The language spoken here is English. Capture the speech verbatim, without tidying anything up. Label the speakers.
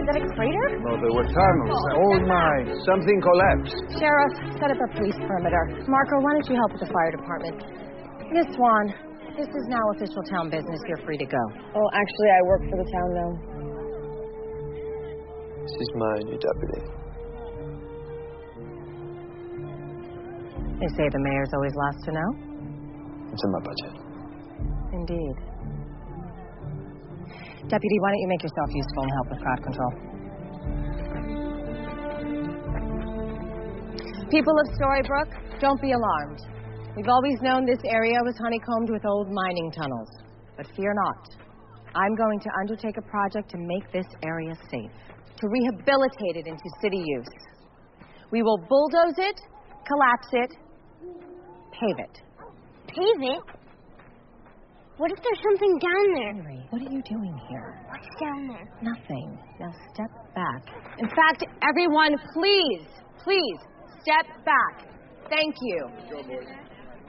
Speaker 1: Is that a crater?
Speaker 2: No, there were tunnels. Old mine. Something collapsed.
Speaker 1: Sheriff, set up a police perimeter. Marco, why don't you help with the fire department? Miss Swan, this is now official town business. You're free to go.
Speaker 3: Oh, actually, I work for the town now.
Speaker 4: This is my new deputy.
Speaker 1: They say the mayor's always last to know?
Speaker 4: It's in my budget.
Speaker 1: Indeed. Deputy, why don't you make yourself useful and help with crowd control? People of Storybrooke, don't be alarmed. We've always known this area was honeycombed with old mining tunnels. But fear not. I'm going to undertake a project to make this area safe, to rehabilitate it into city use. We will bulldoze it, collapse it, pave it.
Speaker 5: Pave it? What if there's something down there?
Speaker 1: Henry, what are you doing here?
Speaker 5: What's down there?
Speaker 1: Nothing. Now step back. In fact, everyone, please, please, step back. Thank you.
Speaker 2: Go, boys.